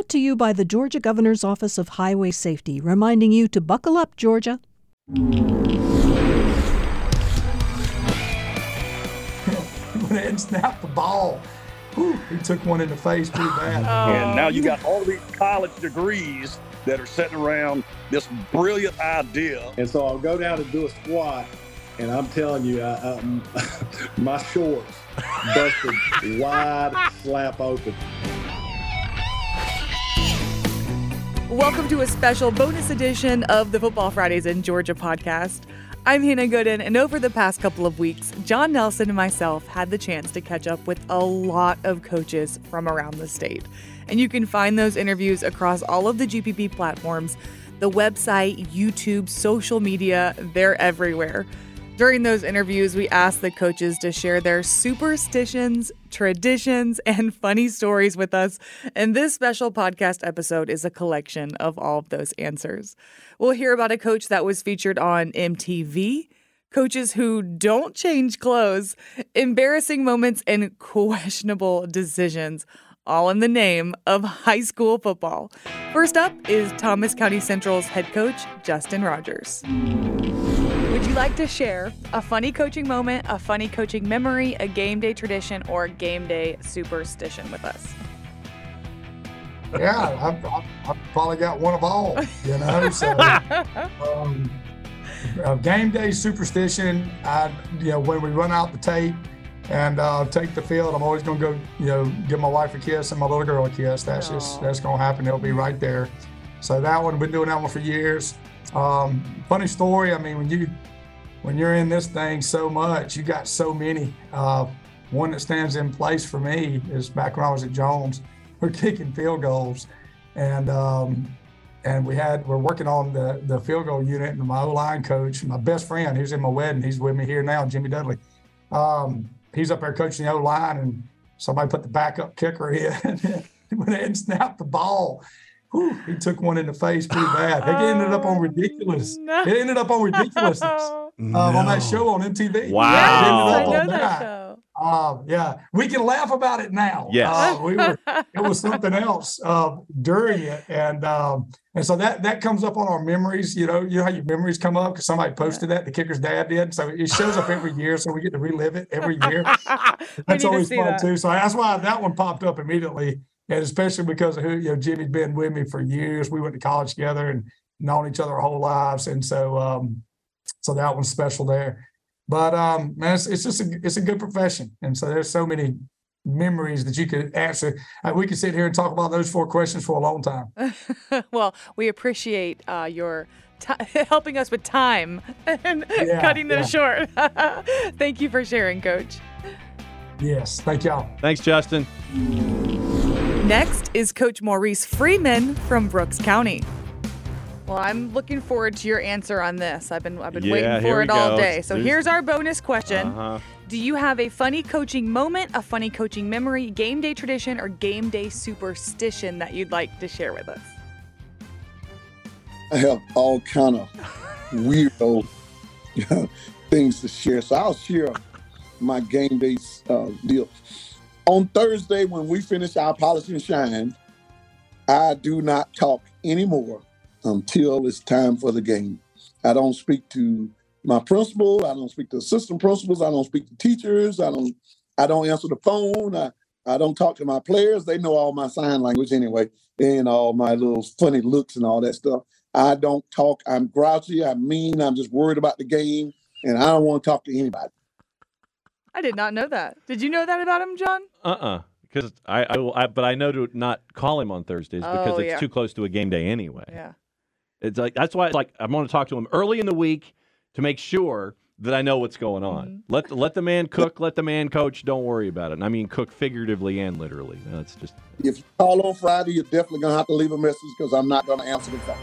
brought to you by the Georgia Governor's Office of Highway Safety, reminding you to buckle up, Georgia. Went ahead and snapped the ball. Whew, he took one in the face pretty bad. And now you got all these college degrees that are sitting around this brilliant idea. And so I'll go down and do a squat, and I'm telling you, my shorts busted wide, slap open. Welcome to a special bonus edition of the Football Fridays in Georgia podcast. I'm Hannah Gooden, and over the past couple of weeks, John Nelson and myself had the chance to catch up with a lot of coaches from around the state. And you can find those interviews across all of the GPB platforms, the website, YouTube, social media, they're everywhere. During those interviews, we asked the coaches to share their superstitions, traditions, and funny stories with us. And this special podcast episode is a collection of all of those answers. We'll hear about a coach that was featured on MTV, coaches who don't change clothes, embarrassing moments, and questionable decisions, all in the name of high school football. First up is Thomas County Central's head coach, Justin Rogers. Would you like to share a funny coaching moment, a funny coaching memory, a game day tradition, or a game day superstition with us? Yeah, I've probably got one of all, you know. So, game day superstition. When we run out the tape and take the field, I'm always going to go, give my wife a kiss and my little girl a kiss. That's going to happen. They'll be right there. So that one, been doing that one for years. Funny story. I mean, when you're in this thing so much, you got so many. One that stands in place for me is back when I was at Jones. We're kicking field goals, and we're working on the field goal unit. And my O-line coach, my best friend, he's in my wedding. He's with me here now, Jimmy Dudley. He's up there coaching the O-line, and somebody put the backup kicker in. He went ahead and snapped the ball. Whew, he took one in the face pretty bad. It ended up on Ridiculous. No. It ended up on Ridiculousness on that show on MTV. Wow. Yes, I know that show. Yeah, we can laugh about it now. Yes. It was something else during it, and so that comes up on our memories. You know how your memories come up because somebody posted that the kicker's dad did. So it shows up every year, so we get to relive it every year. That's always fun too. So that's why that one popped up immediately. And especially because of who, Jimmy's been with me for years. We went to college together and known each other our whole lives. And so so that one's special there. But man, it's a good profession. And so there's so many memories that you could answer. We could sit here and talk about those 4 questions for a long time. Well, we appreciate your helping us with time and cutting them short. Thank you for sharing, Coach. Yes, thank y'all. Thanks, Justin. Next is Coach Maurice Freeman from Brooks County. Well, I'm looking forward to your answer on this. I've been waiting for it all day. So here's our bonus question. Do you have a funny coaching moment, a funny coaching memory, game day tradition, or game day superstition that you'd like to share with us? I have all kind of weirdo things to share. So I'll share my game day deal. On Thursday, when we finish our Polish and Shine, I do not talk anymore until it's time for the game. I don't speak to my principal. I don't speak to assistant principals. I don't speak to teachers. I don't answer the phone. I don't talk to my players. They know all my sign language anyway, and all my little funny looks and all that stuff. I don't talk. I'm grouchy. I'm mean. I'm just worried about the game, and I don't want to talk to anybody. I did not know that. Did you know that about him, John? Because but I know to not call him on Thursdays because it's too close to a game day anyway. Yeah. It's like that's why I'm going to talk to him early in the week to make sure that I know what's going on. Mm-hmm. Let the man cook, let the man coach. Don't worry about it. And I mean cook figuratively and literally. That's just. If you call on Friday, you're definitely going to have to leave a message because I'm not going to answer the phone.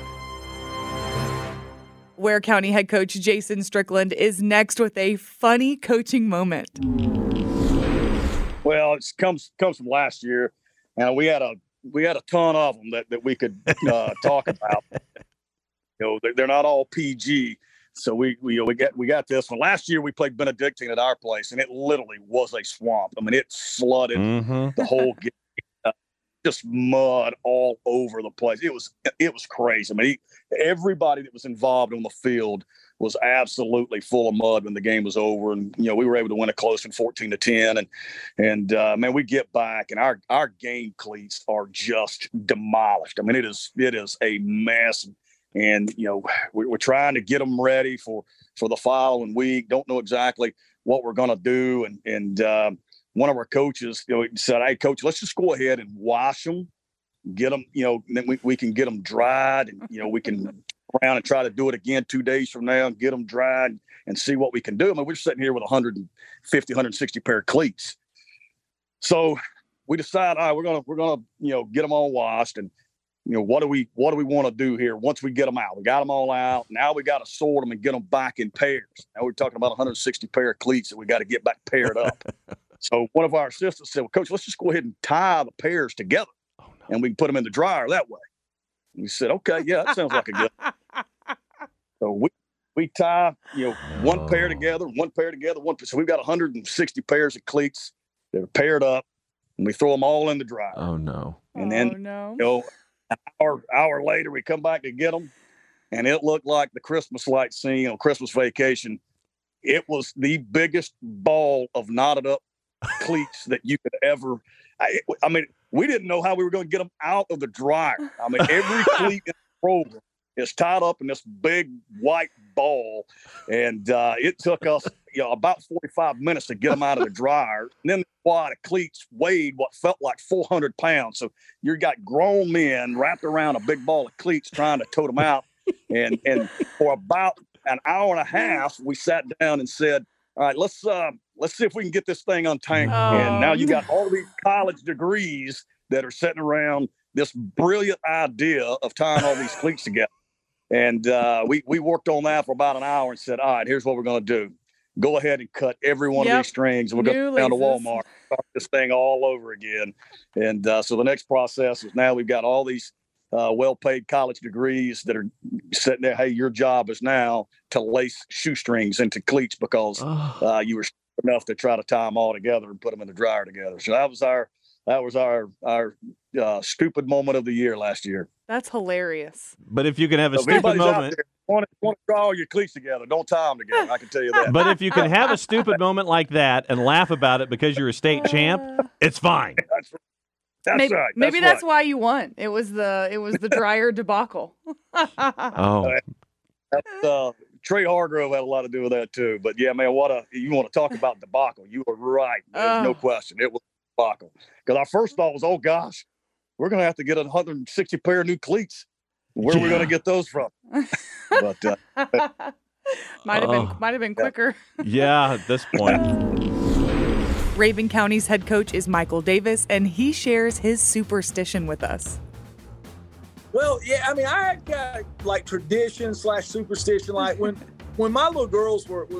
Ware County head coach Jason Strickland is next with a funny coaching moment. Well, it comes from last year, and we had a ton of them that we could talk about. They're not all PG, so we got this one. Last year we played Benedictine at our place, and it literally was a swamp. I mean, it flooded the whole game. just mud all over the place. It was crazy. I mean, everybody that was involved on the field was absolutely full of mud when the game was over. And, we were able to win a close one 14-10. And man, we get back and our game cleats are just demolished. I mean, it is a mess. And, we're trying to get them ready for the following week. Don't know exactly what we're going to do. And one of our coaches, said, "Hey, coach, let's just go ahead and wash them, get them, and then we can get them dried, and we can around and try to do it again 2 days from now and get them dried and see what we can do." I mean, we're sitting here with 150, 160 pair of cleats. So we decide, all right, we're gonna get them all washed, and what do we want to do here once we get them out? We got them all out. Now we got to sort them and get them back in pairs. Now we're talking about 160 pair of cleats that we got to get back paired up. So one of our assistants said, "Well, coach, let's just go ahead and tie the pairs together, and we can put them in the dryer that way." And we said, "Okay, yeah, that sounds like a good." So we tie, one pair together, one pair together, one. So we've got 160 pairs of cleats that are paired up, and we throw them all in the dryer. Oh no! And then an hour later, we come back to get them, and it looked like the Christmas light scene on Christmas Vacation. It was the biggest ball of knotted up cleats that you could ever. I mean, we didn't know how we were going to get them out of the dryer. I mean, every cleat in the program is tied up in this big white ball, and it took us about 45 minutes to get them out of the dryer. And then the wad of cleats weighed what felt like 400 pounds. So you got grown men wrapped around a big ball of cleats trying to tote them out. And for about an hour and a half, we sat down and said, "All right, let's see if we can get this thing untangled." And now you got all these college degrees that are sitting around this brilliant idea of tying all these cleats together. And we worked on that for about an hour and said, "All right, here's what we're going to do. Go ahead and cut every one of these strings. And we're going to go down to Walmart, start this thing all over again." And so the next process is now we've got all these well-paid college degrees that are sitting there. Hey, your job is now to lace shoestrings into cleats because you were enough to try to tie them all together and put them in the dryer together. So that was our stupid moment of the year last year. That's hilarious. But if you can have a stupid moment, want to draw all your cleats together, don't tie them together. I can tell you that. But if you can have a stupid moment like that and laugh about it because you're a state champ, it's fine. That's right. Maybe that's why you won. It was the dryer debacle. Trey Hargrove had a lot to do with that too. But yeah, man, you want to talk about debacle? You were right. There's no question. It was a debacle. Because our first thought was, oh gosh, we're going to have to get 160 pair of new cleats. Where are we going to get those from? But might have been quicker. Yeah, at this point. Raven County's head coach is Michael Davis, and he shares his superstition with us. Well, yeah, I mean, I got like tradition / superstition. Like when my little girls were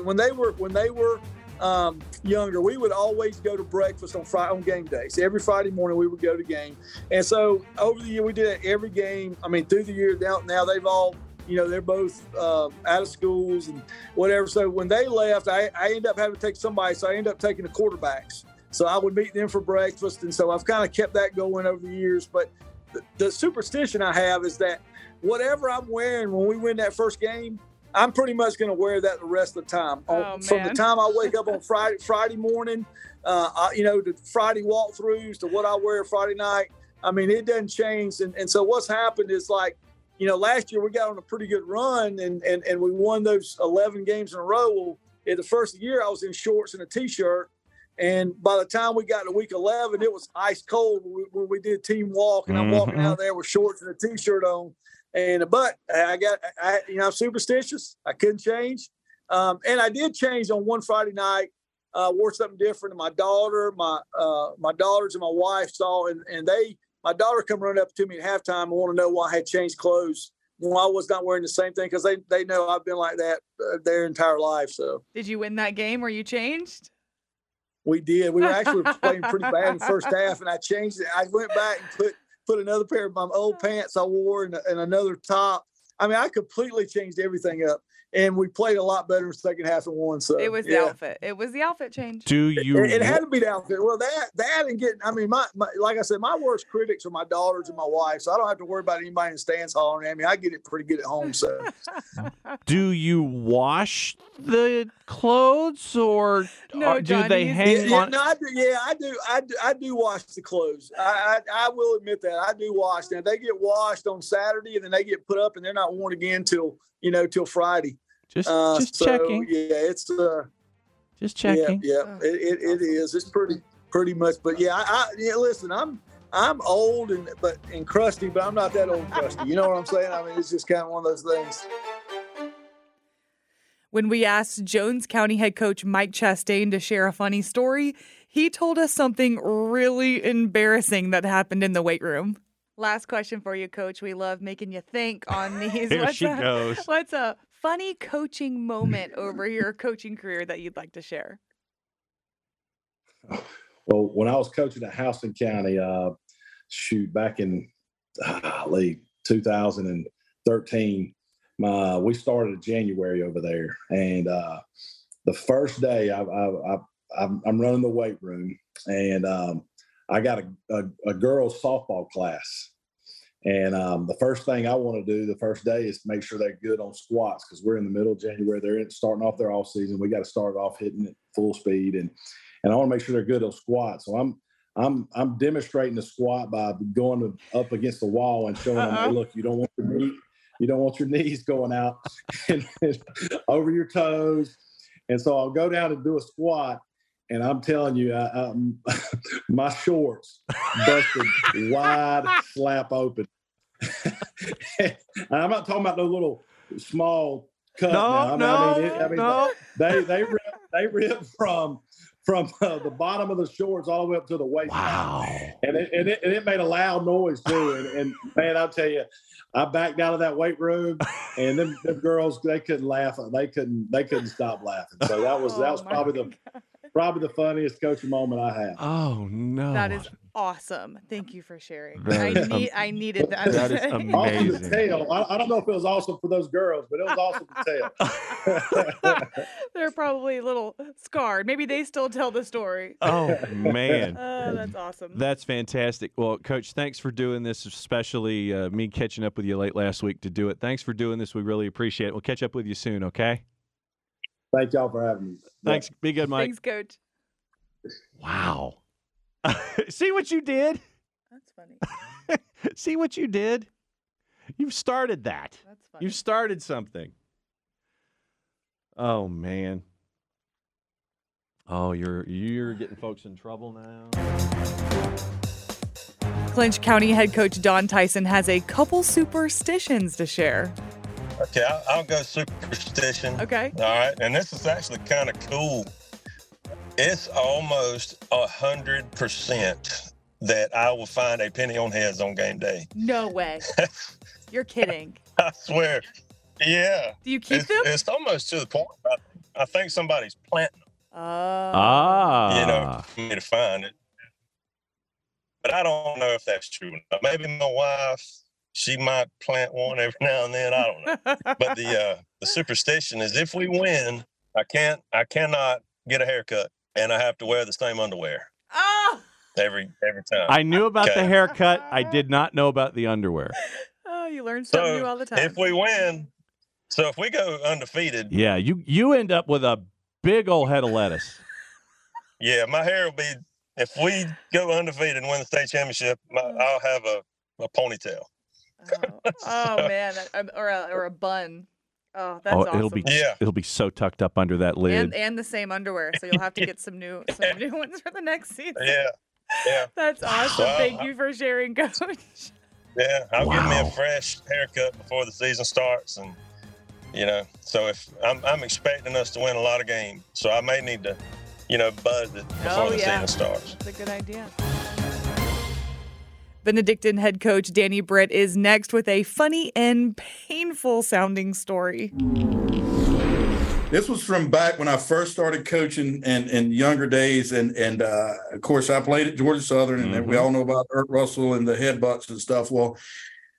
younger, we would always go to breakfast on game days. Every Friday morning we would go to game. And so over the year we did it every game. I mean, through the year now they've all, they're both out of schools and whatever. So when they left, I ended up having to take somebody. So I ended up taking the quarterbacks. So I would meet them for breakfast. And so I've kind of kept that going over the years. But the superstition I have is that whatever I'm wearing when we win that first game, I'm pretty much going to wear that the rest of the time. From the time I wake up on Friday morning, the Friday walkthroughs to what I wear Friday night. I mean, it doesn't change. And so what's happened is like, last year we got on a pretty good run and we won those 11 games in a row. Well, in the first year I was in shorts and a T-shirt. And by the time we got to week 11, it was ice cold when we did team walk, and I'm walking out there with shorts and a T-shirt on. But I'm superstitious. I couldn't change. And I did change on one Friday night, wore something different. And my daughters and my wife saw, and my daughter come running up to me at halftime and want to know why I had changed clothes when I was not wearing the same thing, because they know I've been like that their entire life. So did you win that game where you changed? We did. We were actually playing pretty bad in the first half, and I changed it. I went back and put another pair of my old pants I wore and another top. I mean, I completely changed everything up, and we played a lot better in the second half and won. So It was the outfit. It was the outfit change. Do you? It had to be the outfit. Well, that and getting. I mean, my like I said, my worst critics are my daughters and my wife, so I don't have to worry about anybody in the stands hollering at me. I get it pretty good at home. So, Do you wash the clothes, or No, do John, they he's- hang on? no, I do wash the clothes. I will admit that I do wash. Now they get washed on Saturday, and then they get put up, and they're not worn again till Friday. Just So, checking. Yeah, it's Just checking. Yeah, it is. It's pretty much. But yeah, listen, I'm old and crusty, but I'm not that old and crusty. You know what I'm saying? I mean, it's just kind of one of those things. When we asked Jones County head coach Mike Chastain to share a funny story, he told us something really embarrassing that happened in the weight room. Last question for you, Coach. We love making you think on these. Here she goes. What's a funny coaching moment over your coaching career that you'd like to share? Well, when I was coaching at Houston County, back in 2013, we started in January over there, and the first day I'm running the weight room, and I got a girls softball class, and the first thing I want to do the first day is make sure they're good on squats, because we're in the middle of January. They're starting off their off season. We got to start off hitting it full speed, and I want to make sure they're good on squats. So I'm demonstrating the squat by going up against the wall and showing them, hey, look, you don't want your knees going out and over your toes. And so I'll go down and do a squat, and I'm telling you, my shorts busted wide slap open. I'm not talking about no little small cut. No. They ripped from the bottom of the shorts all the way up to the waist. Wow. And it made a loud noise too. And man, I'll tell you, I backed out of that weight room, and them girls, they couldn't laugh. They couldn't stop laughing. So that was probably the funniest coaching moment I had. Oh no. That is awesome. Thank you for sharing. I needed that. That is Awesome amazing. to tell. I don't know if it was awesome for those girls, but it was awesome to tell. They're probably a little scarred. Maybe they still tell the story. Oh man. That's awesome. That's fantastic. Well, Coach, thanks for doing this, especially me catching up with you late last week to do it. Thanks for doing this. We really appreciate it. We'll catch up with you soon, okay? Thank y'all for having me. Thanks. Be good, Mike. Thanks, Coach. Wow. See what you did? That's funny. See what you did? You've started that. That's funny. You started something. Oh, man. Oh, you're getting folks in trouble now. Clinch County head coach Don Tyson has a couple superstitions to share. Okay, I'll go superstition. Okay. All right, and this is actually kind of cool. It's almost 100% that I will find a penny on heads on game day. No way. You're kidding. I swear. Yeah. Do you keep them? It's almost to the point. I think somebody's planting them, Ah. for me to find it. But I don't know if that's true. Maybe my wife, she might plant one every now and then. I don't know. But the superstition is, if we win, I cannot get a haircut, and I have to wear the same underwear Oh! every time. I knew about Okay. the haircut. I did not know about the underwear. Oh, you learn something new all the time. If we win, so if we go undefeated, Yeah, you end up with a big old head of lettuce. yeah, my hair will be. If we go undefeated and win the state championship, I'll have a ponytail. Oh man, or a bun. Oh, that's awesome. It'll be so tucked up under that lid. and the same underwear, so you'll have to get some new ones for the next season. Yeah. That's awesome. Wow. Thank you for sharing, Coach. Yeah, I'll give me Wow. a fresh haircut before the season starts, and so if I'm expecting us to win a lot of games, so I may need to, buzz it before the season starts. That's a good idea. Benedictine head coach Danny Britt is next with a funny and painful sounding story. This was from back when I first started coaching and younger days. And of course, I played at Georgia Southern, and we all know about Ert Russell and the headbutts and stuff. Well,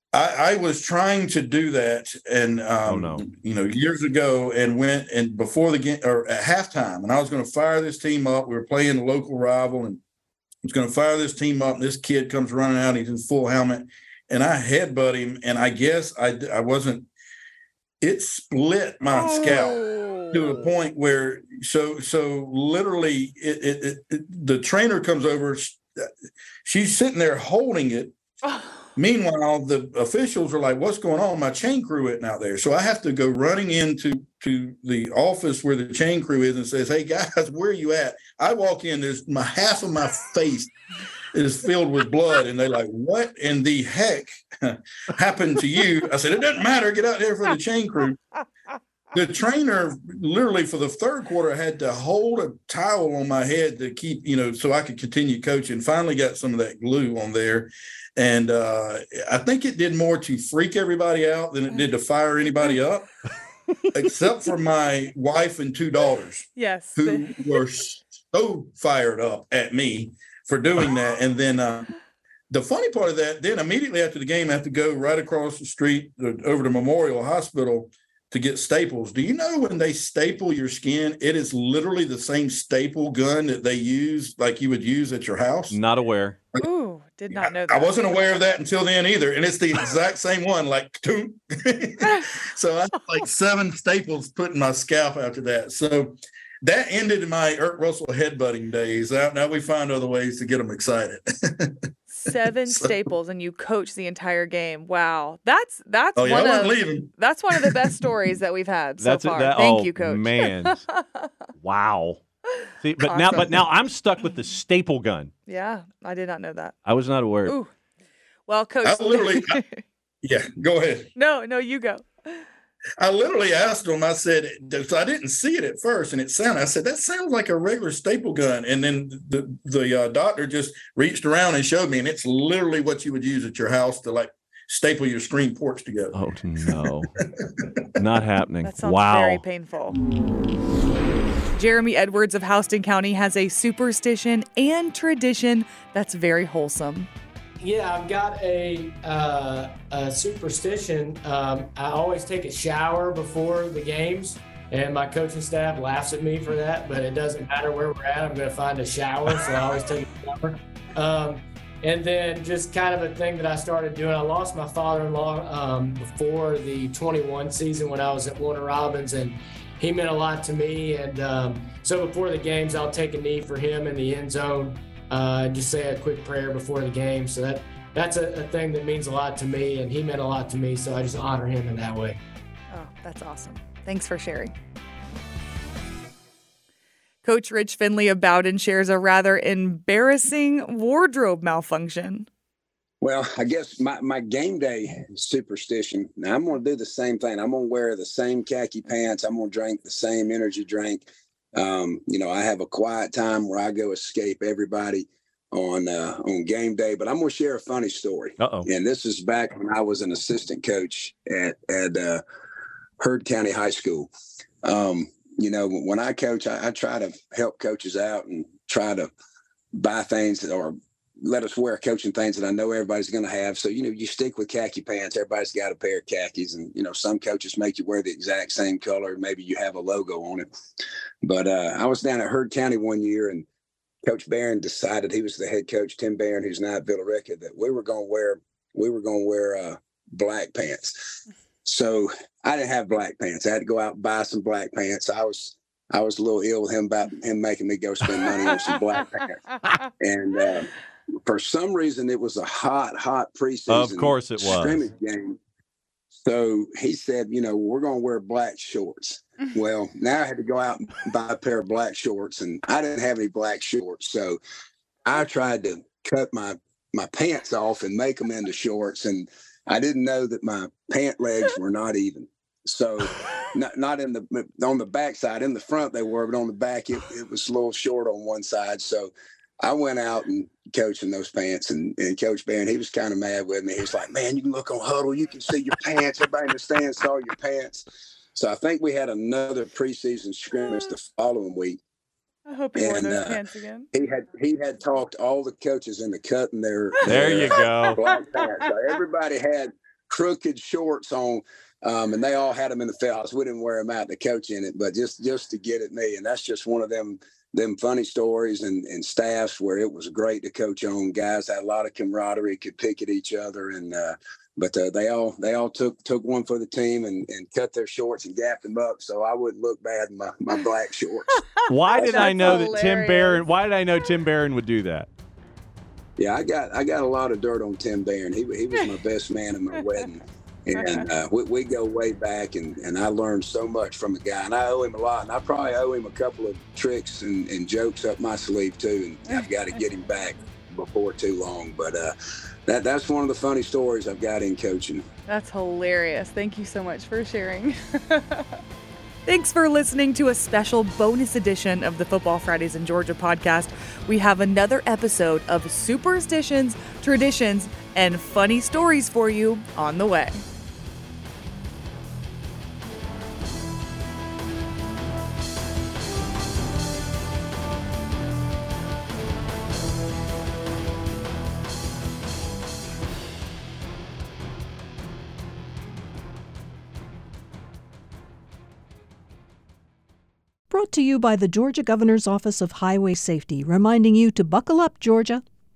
I was trying to do that, and years ago, and went and before the game or at halftime, and I was going to fire this team up. We were playing a local rival, and I was going to fire this team up. And this kid comes running out. He's in full helmet, and I headbutt him, and I guess I wasn't. It split my scalp to a point where so literally the trainer comes over. She's sitting there holding it. Meanwhile, the officials are like, what's going on? My chain crew isn't out there. So I have to go running into the office where the chain crew is and says, hey, guys, where are you at? I walk in, there's half of my face is filled with blood. And they're like, what in the heck happened to you? I said, it doesn't matter. Get out there for the chain crew. The trainer literally for the third quarter had to hold a towel on my head to keep, so I could continue coaching. Finally got some of that glue on there. And I think it did more to freak everybody out than it did to fire anybody up, except for my wife and 2 daughters. Yes. Who were so fired up at me for doing that. And then the funny part of that, then immediately after the game, I have to go right across the street over to Memorial Hospital to get staples. Do you know when they staple your skin, it is literally the same staple gun that they use, like you would use at your house? Not aware. Ooh, did not know that. I wasn't aware of that until then either. And it's the exact same one, like two. So I had like 7 staples put in my scalp after that. So that ended my Ert Russell headbutting days. Now we find other ways to get them excited. 7 staples, and you coach the entire game. Wow, that's I wasn't leaving. That's one of the best stories that we've had so far. Thank you, Coach. Man, wow. See, but Awesome. now I'm stuck with the staple gun. Yeah, I did not know that. I was not aware. Ooh, well, Coach. Yeah, go ahead. No, you go. I literally asked him, I said, so I didn't see it at first, and I said, that sounds like a regular staple gun. And then the doctor just reached around and showed me, and it's literally what you would use at your house to like staple your screen porch together. Oh, no. Not happening. That sounds wow. very painful. Jeremy Edwards of Houston County has a superstition and tradition that's very wholesome. Yeah, I've got a superstition. I always take a shower before the games, and my coaching staff laughs at me for that, but it doesn't matter where we're at. I'm going to find a shower, so I always take a shower. And then just kind of a thing that I started doing, I lost my father-in-law before the 21 season when I was at Warner Robins, and he meant a lot to me. And so before the games, I'll take a knee for him in the end zone. Just say a quick prayer before the game. So that's a thing that means a lot to me, and he meant a lot to me. So I just honor him in that way. Oh, that's awesome. Thanks for sharing. Coach Rich Finley of Bowden shares a rather embarrassing wardrobe malfunction. Well, I guess my game day superstition, now I'm going to do the same thing. I'm going to wear the same khaki pants. I'm going to drink the same energy drink. I have a quiet time where I go escape everybody on game day, but I'm going to share a funny story. Uh-oh. And this is back when I was an assistant coach at Heard County High School. When I coach, I try to help coaches out and try to buy things or let us wear coaching things that I know everybody's going to have. So, you stick with khaki pants. Everybody's got a pair of khakis, and, some coaches make you wear the exact same color. Maybe you have a logo on it. But I was down at Heard County one year, and Coach Barron decided, he was the head coach, Tim Barron, who's now at Villa Rica, that we were going to wear black pants. So I didn't have black pants. I had to go out and buy some black pants. I was a little ill with him about him making me go spend money on some black pants. And for some reason, it was a hot preseason. Of course it was. Scrimmage game. So he said, we're going to wear black shorts. Well, now I had to go out and buy a pair of black shorts, and I didn't have any black shorts. So I tried to cut my pants off and make them into shorts, and I didn't know that my pant legs were not even. So not on the back side. In the front they were, but on the back it was a little short on one side. So I went out and coached in those pants, and Coach Barron, he was kind of mad with me. He was like, man, you can look on huddle, you can see your pants. Everybody in the stands saw your pants. So I think we had another preseason scrimmage the following week. I hope he wore those pants again. He had talked all the coaches into cutting their there you go black pants. So everybody had crooked shorts on. And they all had them in the field. We didn't wear them out, the coach in it, but just to get at me. And that's just one of them funny stories and staffs where it was great to coach on. Guys had a lot of camaraderie, could pick at each other. And, but they all took one for the team and cut their shorts and gapped them up so I wouldn't look bad in my black shorts. Why did I know that Tim Barron? Why did I know Tim Barron would do that? Yeah, I got a lot of dirt on Tim Barron. He was my best man at my wedding. And we go way back, and I learned so much from the guy, and I owe him a lot, and I probably owe him a couple of tricks and jokes up my sleeve too, and I've got to get him back before too long. But that's one of the funny stories I've got in coaching. That's hilarious. Thank you so much for sharing. Thanks for listening to a special bonus edition of the Football Fridays in Georgia podcast. We have another episode of superstitions, traditions, and funny stories for you on the way. Brought to you by the Georgia Governor's Office of Highway Safety, reminding you to buckle up, Georgia.